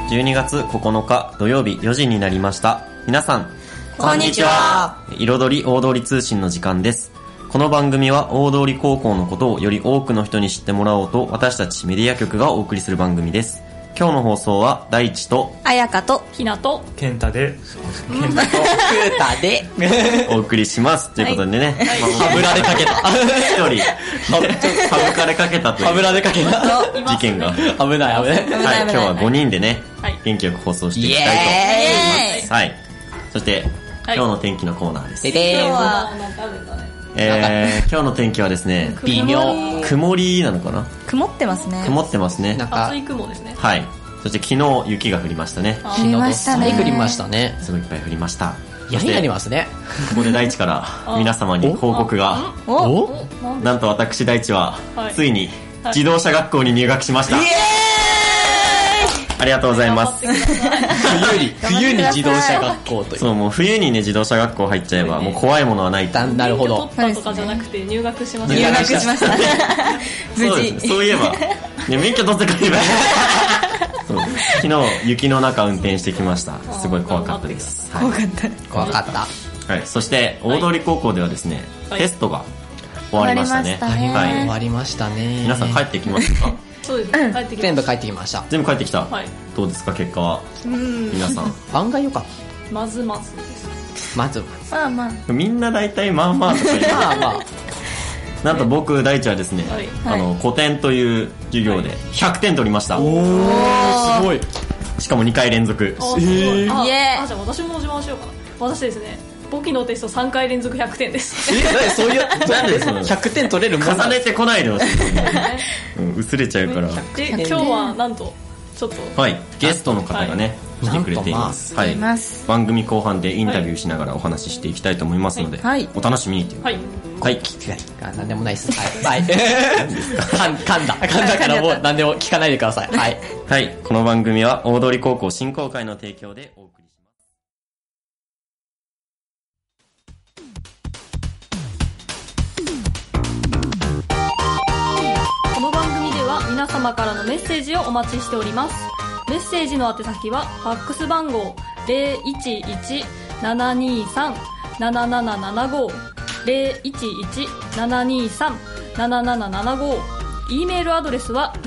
12月9日土曜日4時になりました。皆さんこんにちは。 彩り大通り通信の時間です。この番組は大通高校のことをより多くの人に知ってもらおうと、私たちメディア局がお送りする番組です。今日の放送は大地と彩香とひなと健太でふうたでお送りしますということでね、 はぶられかけた一人はぶかれかけたというはぶられかけた事件が危ない危ない。 はい、今日は5人でね、元気よく放送していきたいと思います。はい。そして、今日の天気のコーナーです。 今日は今日の天気はですね、 微妙。 曇りなのかな？ 曇ってますね。 曇ってますね。 なんか厚い雲ですね。 はい。そして昨日雪が降りましたね。 降りましたね。 降りましたね。 すごいいっぱい降りました。 やになりますね。 ここで大地から皆様に報告が。 おなんと私大地ははいついに自動車学校に入学しました。ありがとうございます。 冬に自動車学校という。 そう、もう冬にね自動車学校入っちゃえばもう怖いものはないと。 なるほど。 免許取ったとかじゃなくて入学しました。 入学しました。無そう事。 です。そういえば、ね、免許取ってくればそう昨日雪の中運転してきました。すごい怖かったです。はい、 怖かった。 はい。そして大通高校ではですね、テストが終わりましたね。 終わりましたねはい。 終わりましたね。 皆さん帰ってきましたか？ そうですね。帰ってきまし全部帰ってきました。 全部帰ってきた。 た。はい。 どうですか結果は？皆さん。 案外良かっまずまずです。 た。まずまあまあ。 みんな大体まあまあとか言ってまあまあ。 なんと僕大地はですね、 はい古典という授業で100点取りました。 おー、すごい。 しかも2回連続。 あ、すごい。あイエーイじゃあ私も自慢しようかな。私ですね、簿記のテスト3回連続100点です。 何そういう、 なんでその 100点取れるもん重ねてこないでほしい、薄れちゃうから。 で、今日はなんと、ちょっと、 はい、ゲストの方がね、来てくれています。はい、番組後半でインタビューしながらお話ししていきたいと思いますので、 はいお楽しみにという。 はい。 はい。 なんでもないっす。はい。噛んだからもう何でも聞かないでください。はい。 はい、この番組は大通高校振興会の提供でお送りします。 この番組では皆様からのメッセージをお待ちしております。メッセージの宛先はファックス番号 011-723-7775 011-723-7775。 E メールアドレスは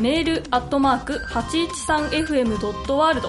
mail@813fm.world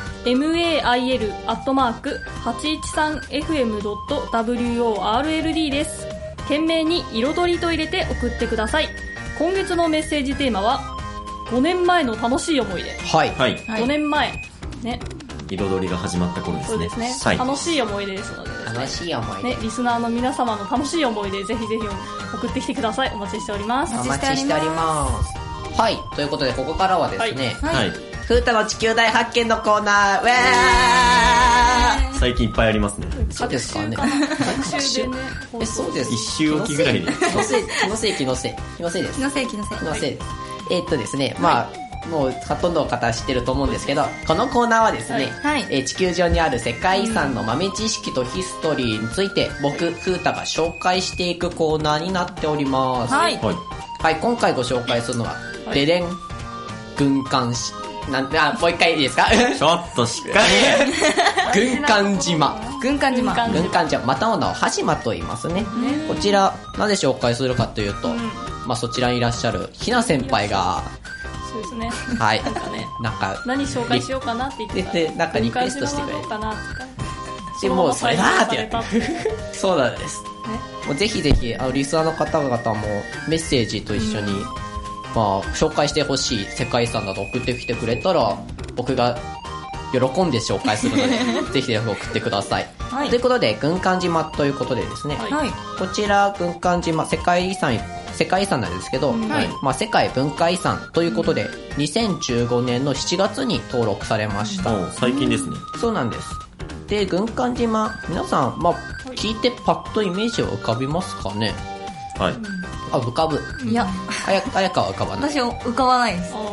mail@813fm.world です。懸命に彩りと入れて送ってください。今月のメッセージテーマは5年前の楽しい思い出。 はい。 はい、 5年前ね、 彩りが始まった頃ですね。 そうですね、 はい、 楽しい思い出ですのでですね、 楽しい思い出。 ね、リスナーの皆様の楽しい思い出ぜひぜひ送ってきてください。お待ちしております。 お待ちしております。はい。ということで、ここからはですね、 はい、 ふーたの地球大発見のコーナー、ウェー最近いっぱいありますね。 そうですかね。 学習でね、 そうです。 一周おきぐらいで。 気のせいです。 気のせい。 気のせいです。ですね、まあ、もうほとんどの方知ってると思うんですけど、このコーナーはですね、地球上にある世界遺産の豆知識とヒストリーについて僕、ふーたが紹介していくコーナーになっております。 はい。 はい、今回ご紹介するのは、デレン、軍艦市。もう一回いいですか？ ちょっとしっかり軍艦島。 軍艦島。 またの名を羽島と言いますね。こちら、なぜ紹介するかというと、まあそちらにいらっしゃるひな先輩が、 そうですね、 はい。 なんか何紹介しようかなって言ってたら、 なんかリクエストしてくれどうかなとかで、もうそれだーってやって。そうなんです。もうぜひぜひ、リスナーの方々もメッセージと一緒に、まあ、紹介してほしい世界遺産など送ってきてくれたら、僕が喜んで紹介するので、ぜひぜひ送ってください。ということで、軍艦島ということでですね、こちら、軍艦島、世界遺産なんですけど、まあ、世界文化遺産ということで、2015年の7月に登録されました。 最近ですね。 そうなんです。で、軍艦島、皆さん、まあ、聞いてパッとイメージは浮かびますかね？ はい。 浮かぶ。 いや、 彩香は浮かばない。 私は浮かばないです。 そう、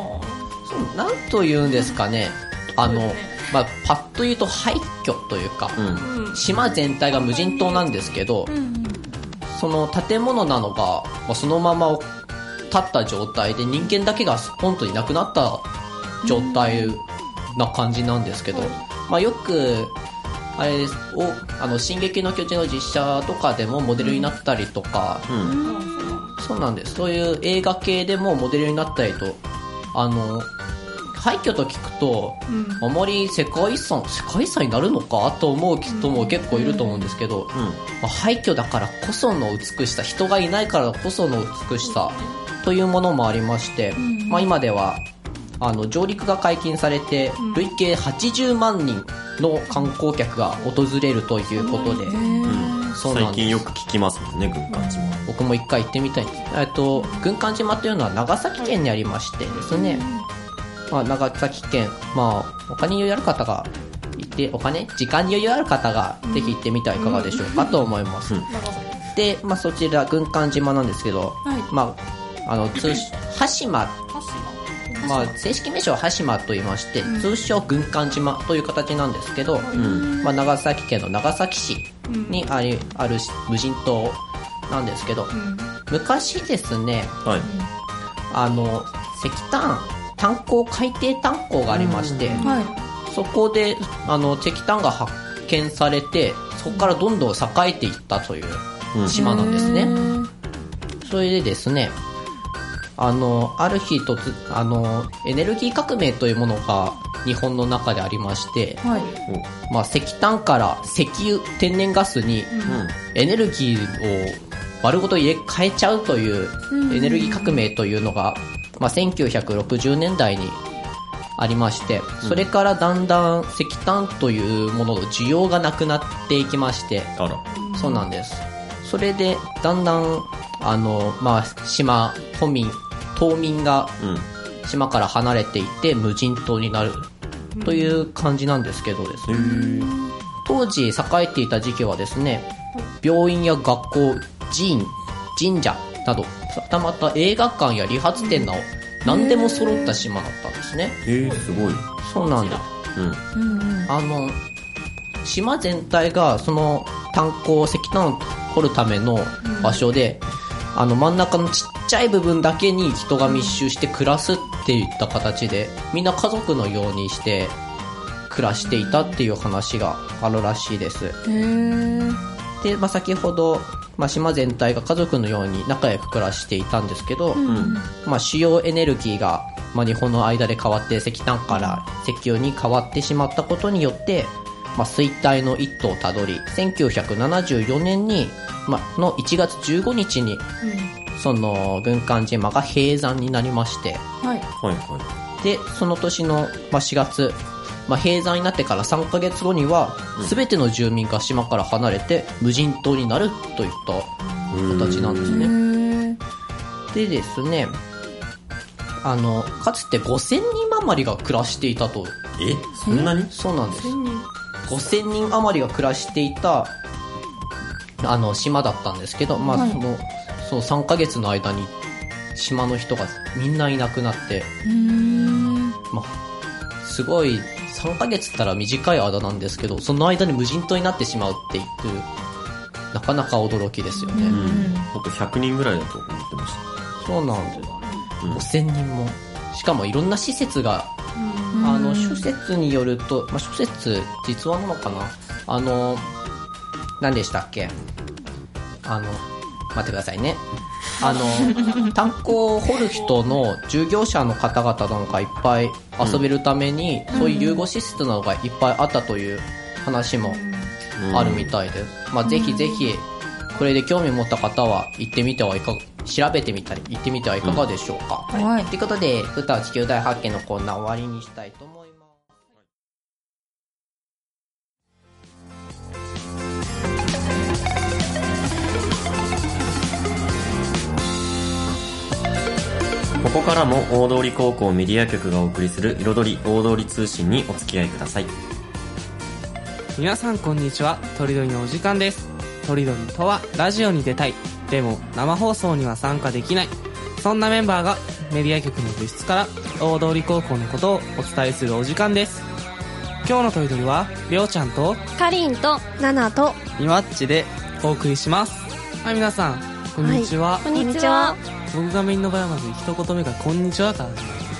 なんと言うんですかね。まあ、パッと言うと廃墟というか、島全体が無人島なんですけど、その建物なのが、まあ、そのまま立った状態で人間だけがポンといなくなった状態な感じなんですけど、まあよく、あれです進撃の巨人の実写とかでもモデルになったりとか、そうなんです。そういう映画系でもモデルになったりと、廃墟と聞くと、あまり世界遺産になるのかと思う人も結構いると思うんですけど、まあ、廃墟だからこその美しさ、人がいないからこその美しさというものもありまして、まあ、今では上陸が解禁されて、累計80万人の観光客が訪れるということで、そうなんです。 最近よく聞きますもんね、軍艦島。 僕も一回行ってみたいんです。軍艦島というのは長崎県にありましてですね、まあ、長崎県、まあ、お金に余裕ある方が行って、時間に余裕ある方がぜひ行ってみてはいかがでしょうかと思います。で、まあ、そちら軍艦島なんですけど、まあ、羽島、まあ、正式名称は羽島と言いまして、通称軍艦島という形なんですけど、まあ、長崎県の長崎市にある無人島なんですけど、昔ですね、石炭海底炭鉱がありまして、そこで石炭が発見されて、そこからどんどん栄えていったという島なんですね。それでですね、ある日エネルギー革命というものが日本の中でありまして、まあ、石炭から石油、天然ガスにエネルギーを丸ごと入れ替えちゃうというエネルギー革命というのが、まあ、1960年代にありまして、それからだんだん石炭というものの需要がなくなっていきまして、そうなんです。それでだんだんまあ、島民が島から離れていって無人島になるという感じなんですけどですね、当時栄えていた時期はですね、病院や学校、神社など、また映画館や理髪店など何でも揃った島だったんですね。 すごい。 そうなんだ。島全体がその石炭を掘るための場所で、真ん中のちっちゃい部分だけに人が密集して暮らすっていった形で、みんな家族のようにして暮らしていたっていう話があるらしいです。で、まあ、先ほど、まあ、島全体が家族のように仲良く暮らしていたんですけど、まあ、主要エネルギーが、まあ、日本の間で変わって、石炭から石油に変わってしまったことによって、まあ、衰退の一途をたどり、1974年に、の1月15日に、その軍艦島が閉山になりまして、で、その年の、4月、閉山になってから3ヶ月後には、全ての住民が島から離れて無人島になるといった形なんですね。でですね、かつて5000人余りが暮らしていたと。 そんなに？ そうなんです。5000人余りが暮らしていた島だったんですけど、まあ、その3ヶ月の間に島の人がみんないなくなって、まあ、すごい3ヶ月ったら短い間なんですけど、その間に無人島になってしまうっていうなかなか驚きですよね。 あと100人ぐらいだと思ってました。 そうなんです。5000人も、しかもいろんな施設が、諸説によると、諸説実話なのかな、何でしたっけ、待ってくださいね。炭鉱を掘る人の従業者の方々なんかいっぱい遊べるために、そういう誘導施設などがいっぱいあったという話もあるみたいです。ぜひぜひこれで興味持った方は行ってみてはいかが、調べてみたり行ってみてはいかがでしょうか。ということで、歌地球大発見のコーナー終わりにしたいと思います。 ここからも大通高校メディア局がお送りする彩り大通り通信にお付き合いください。 皆さんこんにちは。とりどりのお時間です。とりどりとはラジオに出たい、でも生放送には参加できない、そんなメンバーがメディア局の部室から大通高校のことをお伝えするお時間です。今日のとりどりはりょうちゃんとかりんとななとみわっちでお送りします。はい、皆さんこんにちは。 こんにちは。 僕がメインの場合はまず一言目がこんにちはから始まる。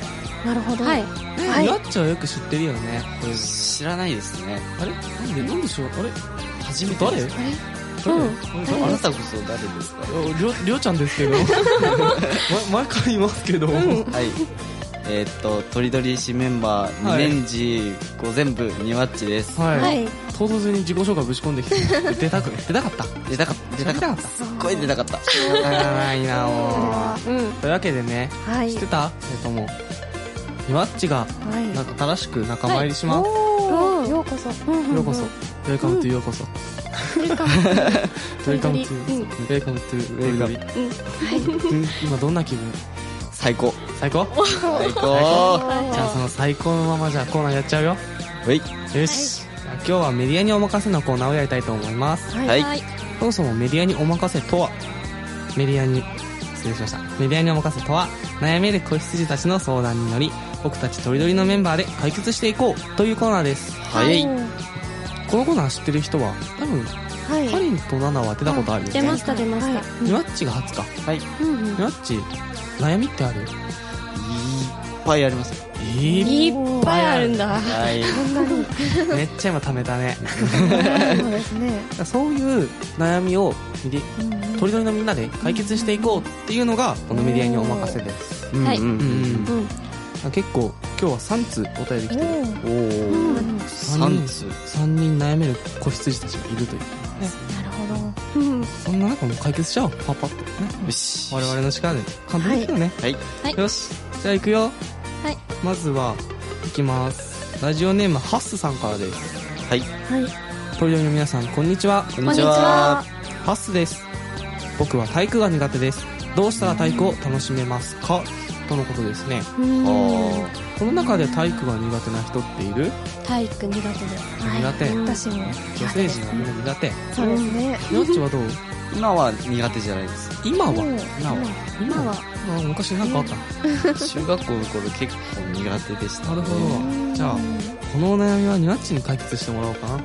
なるほど。 はい。 ニワッチはよく知ってるよね。これ知らないですね。 あれなんでしょう。あれ初めて誰？ です。 誰？ あなたこそ誰ですか？ りょうちゃんですけど。前から言いますけど。 はい。とりどり市メンバー、2年次、全部、ニワッチです。 はい。 はい。 唐突に自己紹介ぶち込んできて、出たかった。 出たかった。すっごい出たかった。 ないなもう。 うん。 というわけでね、 はい。 知ってた？もニワッチが、 はい。 なんか新しく仲間入りします。 おー、ようこそ。 ようこそ。ウェルカムトゥようこそ。 ウェルカム。 ウェルカムトゥ、ウェルカムトゥ、ウェルカム。今どんな気分？ 最高。 最高？ 最高。 じゃあその最高のままじゃあコーナーやっちゃうよ。 はい。 よし。今日はメディアにお任せのコーナーをやりたいと思います。 はい。 そもそもメディアにお任せとは、失礼しました。メディアにお任せとは、悩める子羊たちの相談に乗り、僕たちとりどりのメンバーで解決していこうというコーナーです。 はい。 このコーナー知ってる人は、多分、 はい。 カリンとナナは出たことあるよね。 出ました。 ニワッチが初か。 はい。 ニワッチ、悩みってある？ いっぱいありますよ。 いっぱいあるんだ。 はい。 こんなに。 めっちゃ今貯めたね。 そうですね。 そういう悩みを、とりどりのみんなで解決していこうっていうのが、このメディアにお任せです。 はい。 結構、今日は3通お便り来てる。 3通。 3人悩める子羊たちがいるという。 なるほど。 そんな中もう解決しちゃおう。パパッとね。 よし。 我々の力で簡単ですよね。 はい。 よし。じゃあ行くよ。 はい。 まずは、行きます。ラジオネームハッスさんからです。 はい。 はい。 トリドリの皆さん、こんにちは。 こんにちは。 ハッスです。僕は体育が苦手です。どうしたら体育を楽しめますかとのことですね。この中で体育が苦手な人っている？ 体育苦手です。 苦手。 私も。 女性陣はみんな苦手。 そうですね。 ニワッチはどう？ 今は苦手じゃないです。 今は今は昔なんかあった？ 中学校の頃結構苦手でした。 なるほど。じゃあ、このお悩みはニワッチに解決してもらおうかな。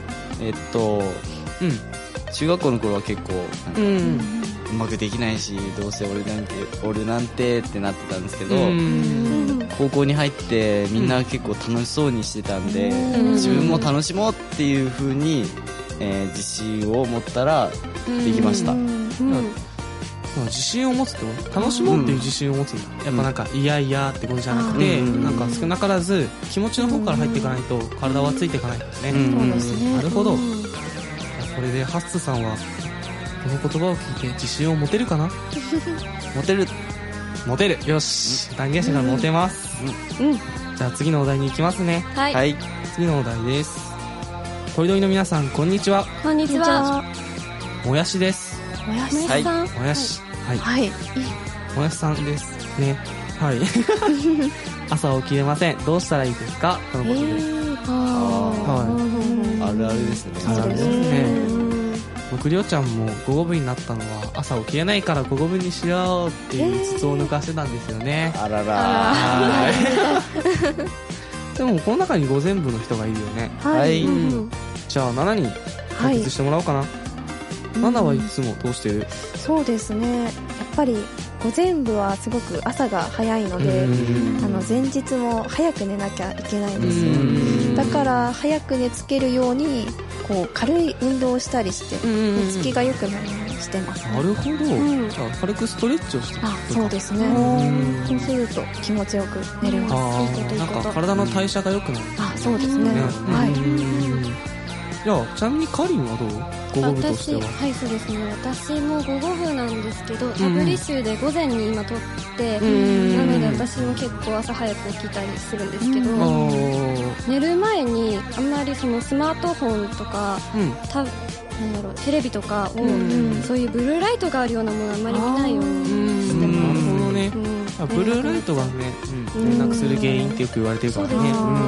中学校の頃は結構、うまくできないし、どうせ俺なんてってなってたんですけど、高校に入ってみんな結構楽しそうにしてたんで、自分も楽しもうっていう風に、自信を持ったらできました。 自信を持つと楽しもうっていう自信を持つんだ。やっぱなんかいやいやってことじゃなくて、なんか少なからず気持ちの方から入っていかないと体はついていかないからね。 そうですね。 なるほど。これでハッスさんはこの言葉を聞いて自信を持てるかな？ 持てる。 よし。断言者から持てます。じゃあ次のお題に行きますね。 はい。 次のお題です。トリドリの皆さん、こんにちは。 こんにちは。 もやしです。 もやしさん。 もやし。はい。 はい。 もやしさんですね。はい。朝起きれません。どうしたらいいですか？とのことです。 あるあるですね。 あるあるですね。僕、りょうちゃんも午後部になったのは朝起きれないから午後部にしようっていう筒を抜かしてたんですよね。 あらら。 でもこの中に午前部の人がいるよね。 はい。 じゃあ7人解決してもらおうかな。7はいつもどうしてる？ そうですね。やっぱり午前部はすごく朝が早いので、前日も早く寝なきゃいけないんですよ。だから早く寝つけるようにこう軽い運動をしたりして寝つきが良くなるようにしてます、ね。 なるほど。じゃあ軽くストレッチをしてる。 そうですね。そうすると気持ちよく寝れます。 なんか体の代謝が良くなる。 そうですね。はい。 じゃあちなみにカリンはどう？午後部としては。 はい、そうですね。私も午後部なんですけど、サブ履修で午前に今取って、なので私も結構朝早く起きたりするんですけど、寝る前にあんまりそのスマートフォンとか、テレビとかを、そういうブルーライトがあるようなものあんまり見ないようにしてます。 なるほどね。ブルーライトがね、連絡する原因ってよく言われてるからね。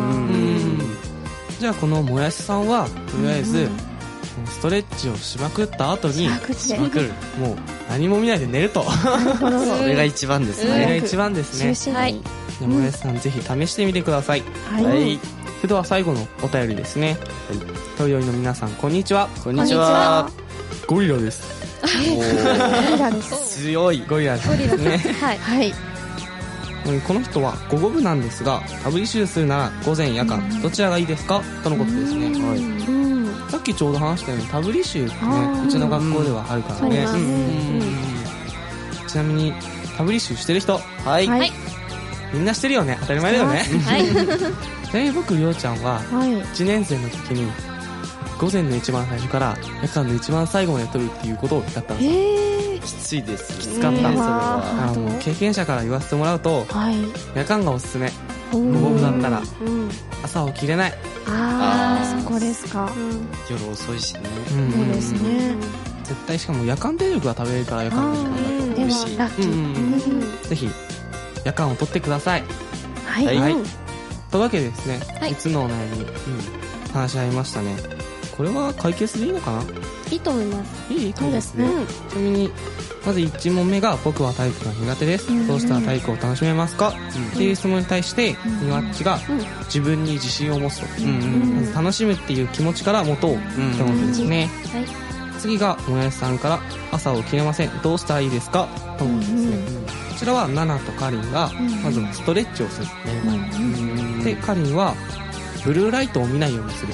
じゃあこのもやしさんはとりあえずストレッチをしまくった後にしまくる。もう何も見ないで寝ると。 それが一番ですね。 それが一番ですね。はい。もやしさんぜひ試してみてください。 はい。 それでは最後のお便りですね。トリドリの皆さんこんにちは。 こんにちは。 ゴリラです。 ゴリラです。 強い。 ゴリラですね。 はい。 この人は午後部なんですが、タブ履修するなら午前夜間どちらがいいですかとのことですね。さっきちょうど話したようにタブ履修ってね、うちの学校ではあるからね。ちなみにタブ履修してる人、 はい、 みんなしてるよね。当たり前だよね。 はい。 ちなみに僕りょうちゃんは1年生の時に午前の一番最初から夜間の一番最後まで取るっていうことをやったんです。 きついです。 きつかった。それはもう経験者から言わせてもらうと、夜間がおすすめ。午後部だったら朝起きれない。 そこですか。 夜遅いしね。 そうですね。 絶対しかも夜間定食が食べれるから夜間定食だと美味しい。ぜひ夜間を取ってください。 はい。 というわけでですね、5つのお悩み話し合いましたね。これは解決でいいのかな？ いいと思います。 いいと思いますね。ちなみにまず1問目が僕は体育が苦手です。どうしたら体育を楽しめますか？っていう質問に対してニワッチが自分に自信を持つと。まず楽しむっていう気持ちから持とうってことですね。次がもやしさんから朝起きれません。どうしたらいいですか？と思うんですね。こちらはナナとカリンがまずストレッチをする。でカリンはブルーライトを見ないようにする。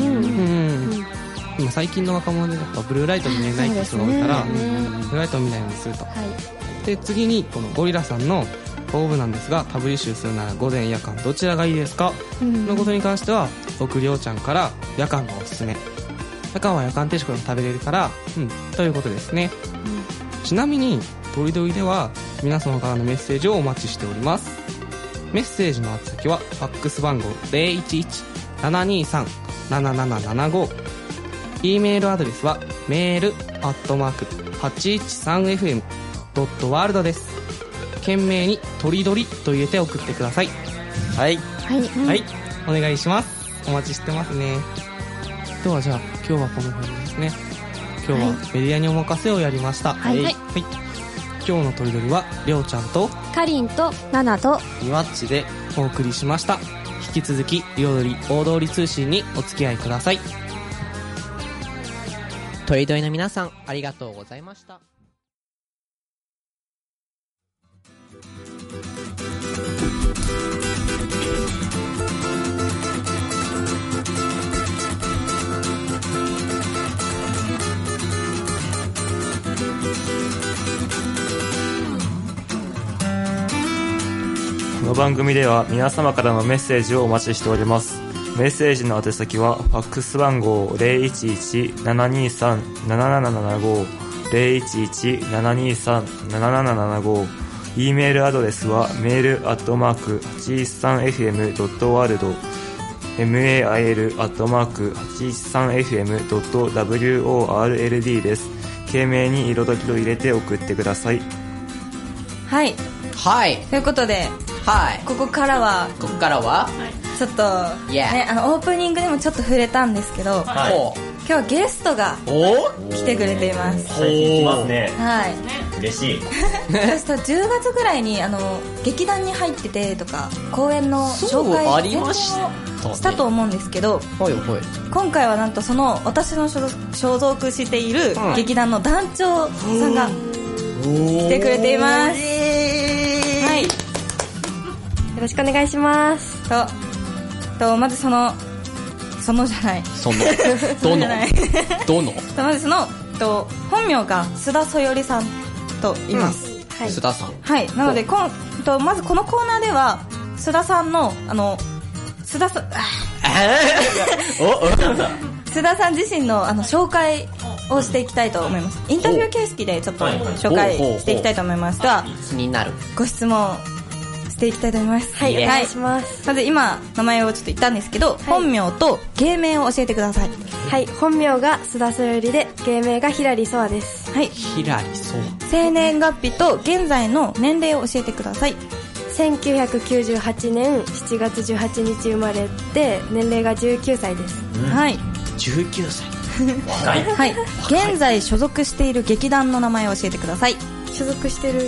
今最近の若者でやっぱブルーライト見えないって人が多いから、ブルーライトを見ないようにすると。で次にこのゴリラさんの午後部なんですが、タブ履修するなら午前夜間どちらがいいですか？のことに関しては僕りょうちゃんから夜間がおすすめ。夜間は夜間定食でも食べれるから、ということですね。ちなみにドリドリでは皆様からのメッセージをお待ちしております。メッセージの宛先はファックス番号 011-723-7775、 E メールアドレスはmail@813fm.world です。懸命にドリドリと入れて送ってください。はい、お願いします。お待ちしてますね。ではじゃあ今日はこの辺ですね。今日はメディアにお任せをやりました。今日のトリドリはりょうちゃんとかりんとナナとニワッチでお送りしました。引き続き彩り大通り通信にお付き合いください。 トリドリの皆さんありがとうございました。 この番組では皆様からのメッセージをお待ちしております。メッセージの宛先はファックス番号 011-723-7775 011-723-7775、 E メールアドレスはmail@813fm.world mail@813fm.world です。懸命に彩りを入れて送ってください。 はい、ということで、ここからはちょっと、ね、オープニングでもちょっと触れたんですけど、今日はゲストが来てくれています。 最近来ますね。嬉しい。 私と10月ぐらいに劇団に入っててとか公演の紹介をしたと思うんですけど、今回はなんとその私の所属している劇団の団長さんが来てくれています。 よろしくお願いします。 まずまず本名が須田そよりさんと言います。 須田さん。 なのでまずこのコーナーでは須田さんの須田さん自身の紹介をしていきたいと思います。インタビュー形式でちょっと紹介していきたいと思いますが、 気になるご質問していきたいと思います。 お願いします。 まず今名前をちょっと言ったんですけど、本名と芸名を教えてください。 本名が須田そよりで芸名がひらりそあです。 ひらりそあ。 生年月日と現在の年齢を教えてください。 1998年7月18日生まれで年齢が19歳です。 19歳。 現在所属している劇団の名前を教えてください。 所属している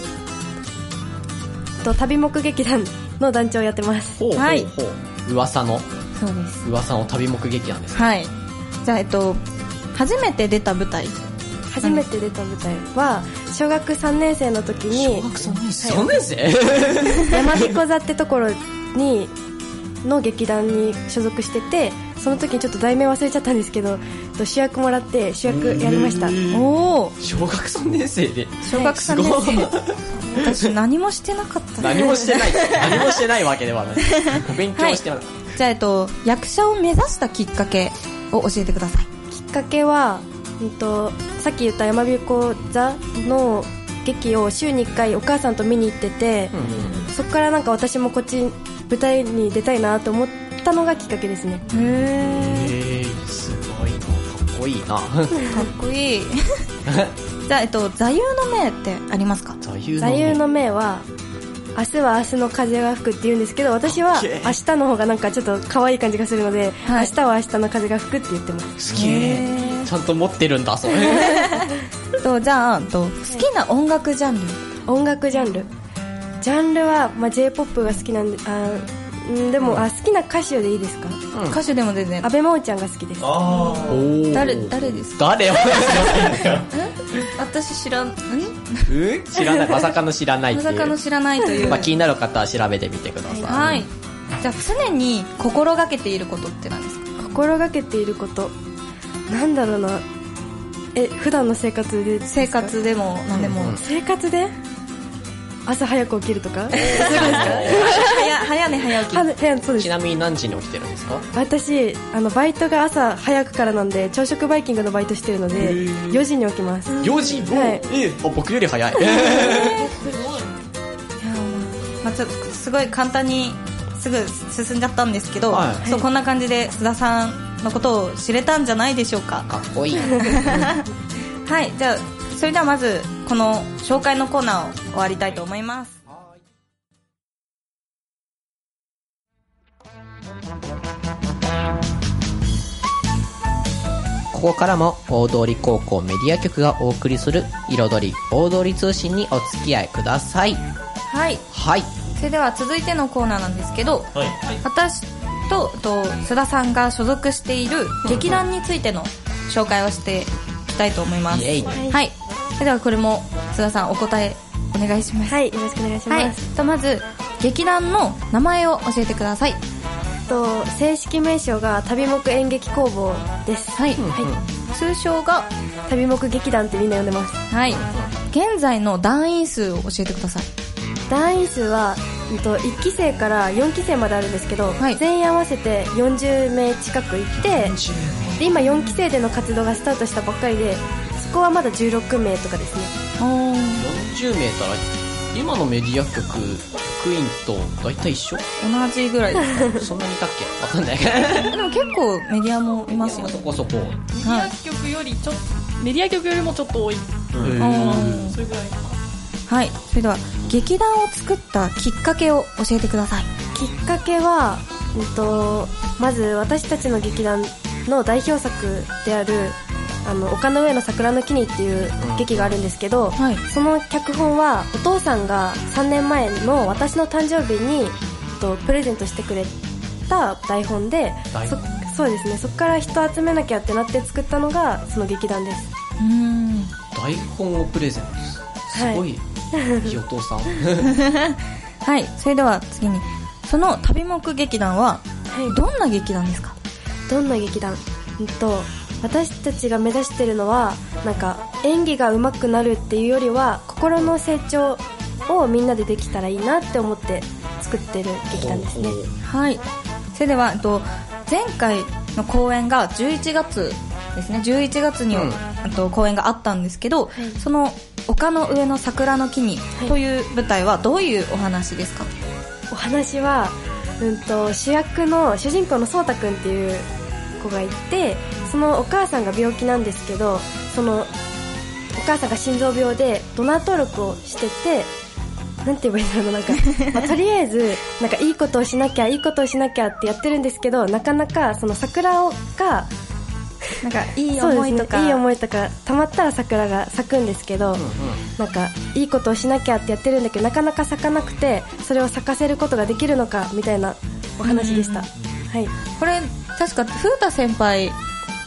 旅目劇団の団長をやってます。 噂のそうです。 噂の旅目劇団です。 じゃあ初めて出た舞台初めて出た舞台は小学3年生の時に、 小学3年生、 山彦座ってところにの劇団に所属してて、その時にちょっと題名忘れちゃったんですけど、主役もらって主役やりました。 おー、小学3年生で。 小学3年生。私何もしてなかった。 何もしてないわけではない。勉強してなかった。 じゃあ、役者を目指したきっかけを教えてください。 きっかけは、さっき言った山彦座の劇を週に1回お母さんと見に行ってて、そこからなんか私もこっち舞台に出たいなと思ったのがきっかけですね。 すごいな、かっこいいな。 かっこいい。じゃあ、座右の銘ってありますか？ 座右の銘は、明日は明日の風が吹くって言うんですけど、私は明日の方がなんかちょっと可愛い感じがするので、明日は明日の風が吹くって言ってます。 すげえ。ちゃんと持ってるんだ、それ。 じゃあ、好きな音楽ジャンル。 音楽ジャンル。ジャンルは、J-POP が好きなんで、でも、好きな歌手でいいですか？ 歌手でも全然。 安倍真央ちゃんが好きです。 誰ですか？ 誰を私知らない。 まさかの知らないっていう。 まさかの知らないという。 気になる方は調べてみてください。 はい。じゃあ、常に心がけていることって何ですか？ 心がけていること。なんだろうな。普段の生活で？ 生活でも何でも。 生活で？朝早く起きるとか？ 早寝早起き。 そうです。 ちなみに何時に起きてるんですか？ 私、バイトが朝早くからなんで、朝食バイキングのバイトしてるので、4時に起きます。 4時？はい。僕より早い。 すごい。すごい簡単にすぐ進んじゃったんですけど、そう、こんな感じで須田さんのことを知れたんじゃないでしょうか。 かっこいい。 はい、じゃあ、それではまずこの紹介のコーナーを終わりたいと思います。 ここからも大通高校メディア局がお送りする彩り大通通信にお付き合いください。 はい、 はい。 それでは続いてのコーナーなんですけど、私と須田さんが所属している劇団についての紹介をしていきたいと思います。はい。それではこれも須田さんお答えお願いします。 はい、よろしくお願いします。 まず劇団の名前を教えてください。 正式名称が旅目演劇工房です。 はい。通称が旅目劇団ってみんな呼んでます。 はい。現在の団員数を教えてください。 団員数は1期生から4期生まであるんですけど、全員合わせて40名近くいて、で今4期生での活動がスタートしたばっかりで、そこはまだ16名とかですね。 40名たら今のメディア局局員と大体一緒？ 同じぐらいですか？ そんなにいたっけ？わかんないけどでも結構メディアもいますよ。 そこそこ。 メディア局よりメディア局よりもちょっと多い。それぐらいかな。 はい。それでは劇団を作ったきっかけを教えてください。 きっかけはまず私たちの劇団の代表作である丘の上の桜の木にっていう劇があるんですけど、その脚本はお父さんが3年前の私の誕生日にプレゼントしてくれた台本で、そうですね、そこから人集めなきゃってなって作ったのがその劇団です。 台本をプレゼントすごい、いいお父さん。 はい。それでは次に、その旅目劇団はどんな劇団ですか？ どんな劇団？私たちが目指してるのはなんか演技が上手くなるっていうよりは心の成長をみんなでできたらいいなって思って作ってる劇団ですね。 はい。それでは前回の公演が11月ですね。11月に、公演があったんですけど、その丘の上の桜の木にという舞台はどういうお話ですか？ お話は、主役の主人公のそうたくんっていう子がいて、そのお母さんが病気なんですけど、そのお母さんが心臓病でドナー登録をしてて、なんて言えばいいんだろうな、なんか、とりあえずなんかいいことをしなきゃってやってるんですけど、なかなかその桜がなんかいい思いとか、 いい思いとかたまったら桜が咲くんですけど、なんかいいことをしなきゃってやってるんだけどなかなか咲かなくて、それを咲かせることができるのかみたいなお話でした。はい。 これ確か風太先輩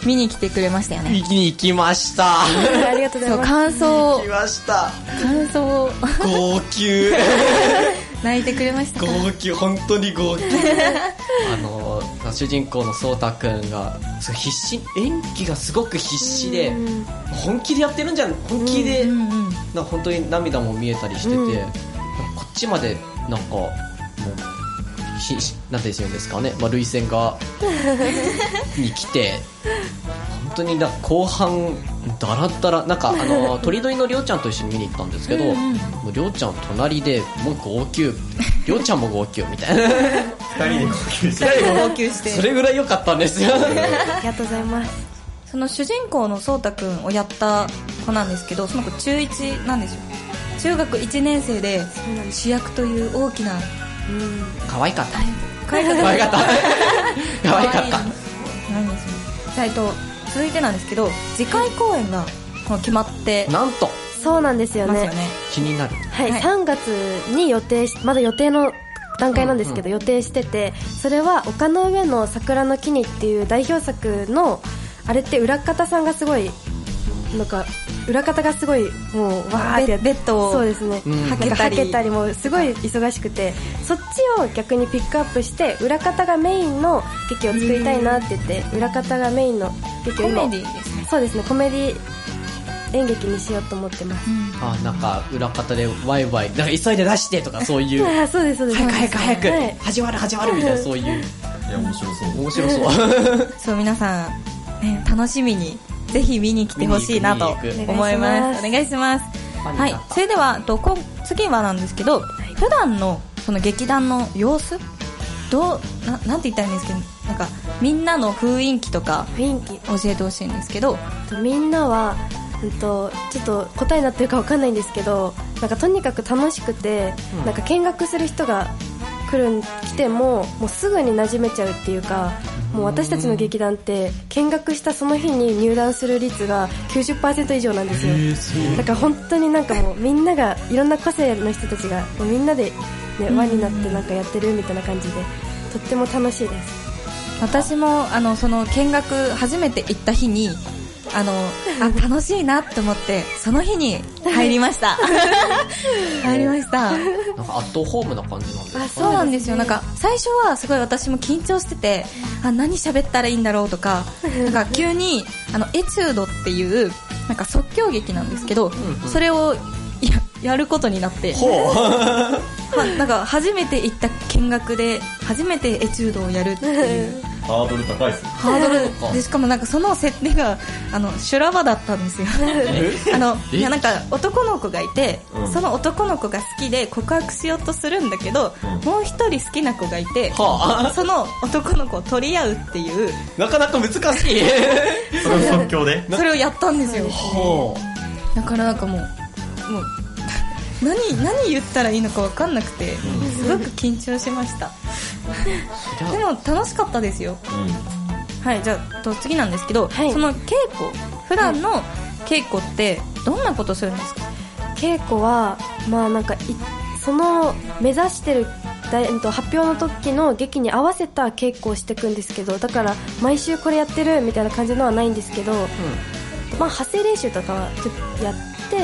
見に来てくれましたよね。 見に行きました。 ありがとうございます。 感想。 来ました。 感想。 号泣。 泣いてくれました。 号泣、本当に号泣。主人公のそうたくんが必死、演技がすごく必死で、本気でやってるんじゃん、本気で、なんか本当に涙も見えたりしてて、こっちまでなんかもうなんて言うんですかね、涙腺がに来て、本当に後半ダラダラ、なんか鳥鳥のりょうちゃんと一緒に見に行ったんですけど、もうりょうちゃん隣でもう号泣、りょうちゃんも号泣みたいな。 二人で号泣して。 号泣して。 それぐらい良かったんですよ。 ありがとうございます。 その主人公のそうたくんをやった子なんですけど、その子中1なんですよ。中学1年生で主役という大きな、 可愛かった。 可愛かった。 可愛かった。可愛かった。 なんですよ。続いてなんですけど、次回公演が決まって、 なんとそうなんですよね。 気になる。 はい、3月にまだ予定の段階なんですけど、予定してて、それは丘の上の桜の木にっていう代表作の、あれって裏方さんがすごいなんか裏方がすごいもうわーってやって、 ベッドをそうですね、はけたりもすごい忙しくて、そっちを逆にピックアップして裏方がメインの劇を作りたいなって言って、裏方がメインの劇を今コメディですね。 そうですね、コメディ演劇にしようと思ってます。 なんか裏方でワイワイなんか急いで出してとかそういうそうですそうです、 早く、はい、始まるみたいな、そういう、いや面白そうそう皆さん、ね、楽しみにぜひ見に来てほしいなと思います。お願いします。はい、それでは次はなんですけど、普段のその劇団の様子なんて言ったらいいんですけど、なんかみんなの雰囲気とか教えてほしいんですけど、 みんなはちょっと答えになってるか分かんないんですけど、なんかとにかく楽しくて、なんか見学する人が来てもうすぐに馴染めちゃうっていうか、もう私たちの劇団って見学したその日に入団する率が 90% 以上なんですよ。だから本当になんかもうみんながいろんな個性の人たちがもうみんなで、ね、輪になってなんかやってるみたいな感じで、とっても楽しいです。 私もその見学初めて行った日に楽しいなって思ってその日に入りました入りました。 なんかアットホームな感じなんですか？ そうなんですよ。なんか最初はすごい私も緊張してて、何喋ったらいいんだろうとか、なんか急にエチュードっていうなんか即興劇なんですけど、それをやることになってなんか初めて行った見学で初めてエチュードをやるっていうハードル高いですね。 ハードルで、しかもなんかその設定が修羅場だったんですよいやなんか男の子がいて、その男の子が好きで告白しようとするんだけど、もう一人好きな子がいて、その男の子を取り合うっていう、 なかなか難しいそれを即興でそれをやったんですよ。だからなんかもう何言ったらいいのか分かんなくて、すごく緊張しましたでも楽しかったですよ。はい、じゃあ次なんですけど、その稽古、普段の稽古ってどんなことするんですか？ 稽古はなんかその目指してる発表の時の劇に合わせた稽古をしていくんですけど、だから毎週これやってるみたいな感じのはないんですけど、発声練習とかはちょっとやって、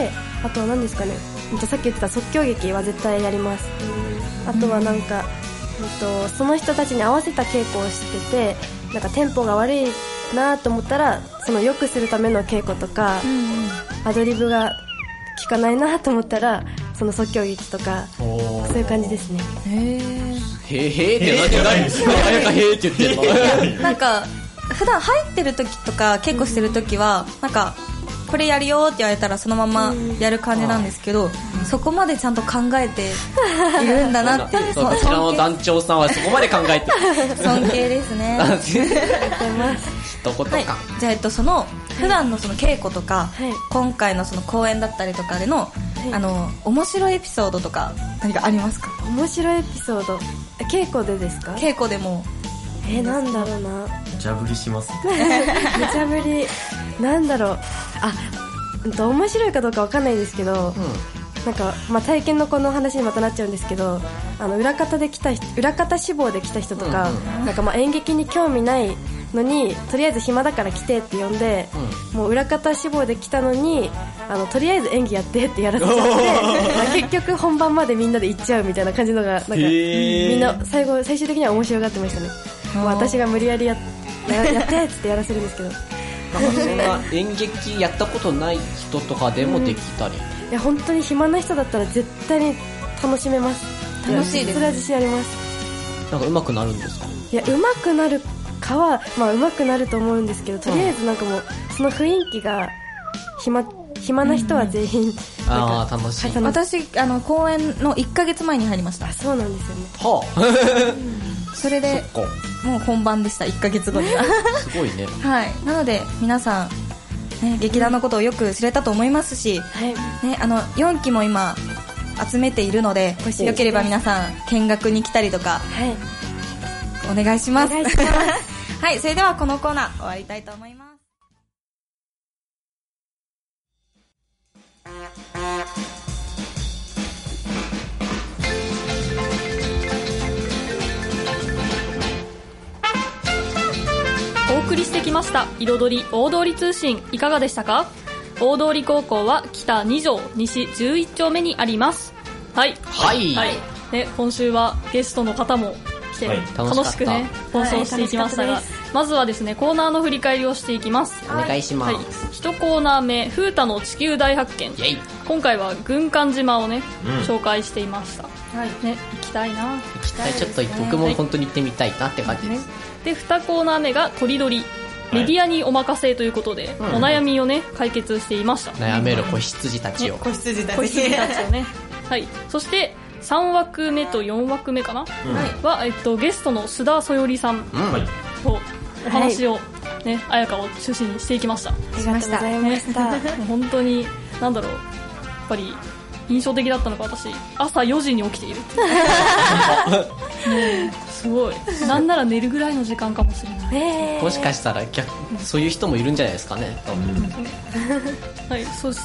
あとは何ですかね、さっき言ってた即興劇は絶対やります。あとはなんか、その人たちに合わせた稽古をしてて、なんかテンポが悪いなと思ったらその良くするための稽古とか、アドリブが効かないなと思ったらその即興劇とか、そういう感じですね。 へーって何ですか？早かへーって言ってんのなんか普段入ってる時とか稽古してる時はなんかこれやるよって言われたらそのままやる感じなんですけど、そこまでちゃんと考えているんだなってこちらの団長さんはそこまで考えて尊敬ですね一言か、じゃあその普段のその稽古とか、今回のその公演だったりとかでの、面白いエピソードとか何かありますか？ 面白いエピソード、稽古でですか？ 稽古でもなんだろうな、 無茶ぶりします無茶ぶりなんだろう、面白いかどうかわかんないですけど、なんか、体験のこの話にまたなっちゃうんですけど、裏方志望で来た人とか、なんか演劇に興味ないのにとりあえず暇だから来てって呼んで、もう裏方志望で来たのにとりあえず演技やってってやらせちゃって結局本番までみんなで行っちゃうみたいな感じのがなんかみんな最終的には面白がってましたね。もう私が無理やりやってっつってやらせるんですけどそんな演劇やったことない人とかでもできたり、 いや本当に暇な人だったら絶対に楽しめます。 楽しいです。 それは自信あります。 なんか上手くなるんですか？ いや上手くなるかはまあ上手くなると思うんですけど、とりあえずなんかもうその雰囲気が暇な人は全員ああ楽しい。 私公演の1ヶ月前に入りました。 そうなんですよね。 はあそれでもう本番でした。1ヶ月後にはすごいね。 はい。なので皆さん、ね、劇団のことをよく知れたと思いますし、ね、4期も今集めているので、よければ皆さん見学に来たりとか、お願いします。はい、それではこのコーナー終わりたいと思います。 お送りしてきました彩り大通り通信、いかがでしたか？大通高校は北2条西11丁目にあります。はい、 はいはい、 ね、今週はゲストの方も来て、楽しくね放送していきましたが、まずはですねコーナーの振り返りをしていきます。 お願いします。 1コーナー目、風太の地球大発見。今回は軍艦島をね、紹介していました。ね、行きたいな。 行きたい。ちょっと僕も本当に行ってみたいなって感じです。 で2コーナー目がとりどり、メディアにお任せということで、お悩みをね解決していました。 悩める子羊たちを、 子羊たちをねはい。そして3枠目と4枠目かな、は、ゲストの須田そよりさんとお話をね、彩香を中心にしていきました。 ありがとうございました。 本当になんだろう、やっぱり印象的だったのが、私朝4時に起きているすごい、なんなら寝るぐらいの時間かもしれない。 もしかしたらそういう人もいるんじゃないですかね。 はい。そして、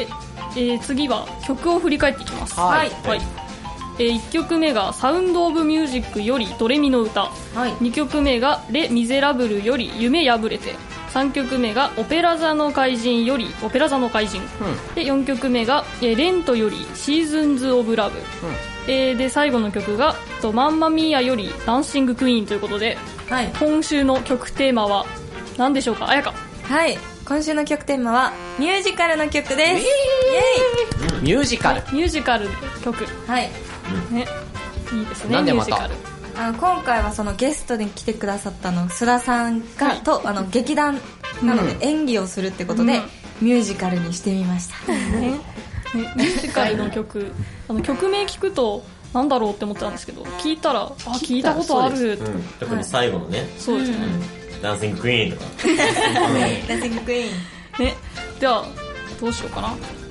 次は曲を振り返っていきます。はい、1曲目がサウンドオブミュージックよりドレミの歌、2曲目がレ・ミゼラブルより夢破れて、3曲目がオペラ座の怪人よりオペラ座の怪人、で4曲目がレントよりシーズンズ・オブ・ラブ、で最後の曲がマンマミーアよりダンシング・クイーンということで、今週の曲テーマは何でしょうか、彩香。 はい、今週の曲テーマはミュージカルの曲です。 ミュージカル曲、 はいね、いいですね。 なんでまたミュージカル、 今回はそのゲストに来てくださった須田さんが、と劇団なので演技をするってことで、ミュージカルにしてみました。 ミュージカルの曲、曲名聞くとなんだろうって思ったんですけど、聞いたら聞いたことある。 特に最後のね、 そうですね、 ダンシングクイーンとかダンシングクイーンね。ではどうしようかな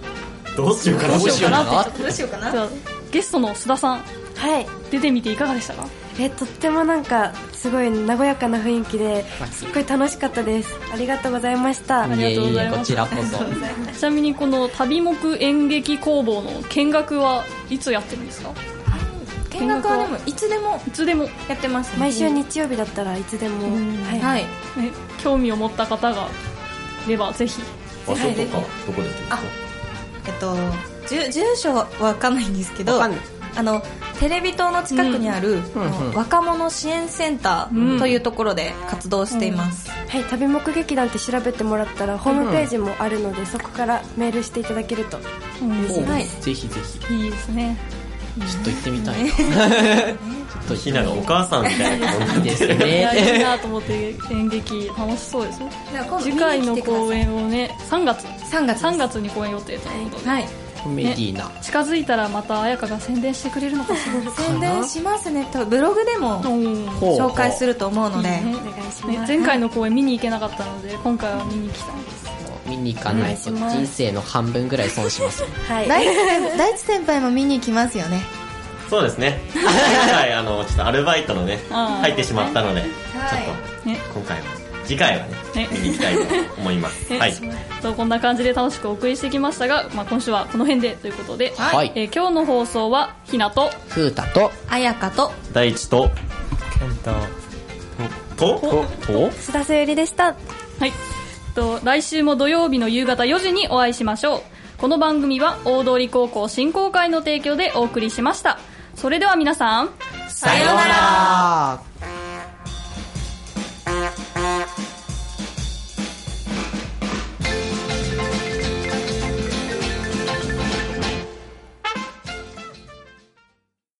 じゃあゲストの須田さん、出てみていかがでしたか？ とってもなんかすごい和やかな雰囲気ですっごい楽しかったです。ありがとうござざいました。 ありがとうございます。 こちらこそ。 ちなみにこの旅目演劇工房の見学はいつやってるんですか？ 見学はでもいつでもやってます、ね、 毎週日曜日だったらいつでも、 はい、ね、興味を持った方がいればぜひ。 場所とかどこでやってるんですか？住所は分かんないんですけど、テレビ塔の近くにある、若者支援センターというところで活動しています。 はい、旅目劇団って調べてもらったらホームページもあるので、そこからメールしていただけると嬉しいです。 ぜひぜひ。 いいですね。 ちょっと行ってみたいな。 ちょっとひながお母さんみたいな感じですね。いいなと思って、演劇楽しそうですね。次回の公演をね、3月に公演予定ということで、 コメディーな、 近づいたらまた彩香が宣伝してくれるのかしら。 宣伝しますね。多分ブログでも紹介すると思うので、お願いします。 前回の公演見に行けなかったので、今回は見に行きたいです。 見に行かないと人生の半分ぐらい損します。 大地先輩も見に行きますよね。 そうですね。今回ちょっとアルバイトのね入ってしまったので、ちょっと今回は次回はね見に行きたいと思います。はい。 こんな感じで楽しくお送りしてきましたが、今週はこの辺でということで、今日の放送はひなとふうたとあやかと大地と健太と須田さゆりでした。 はい。来週も土曜日の夕方4時にお会いしましょう。この番組は大通高校振興会の提供でお送りしました。それでは皆さん、 さようなら。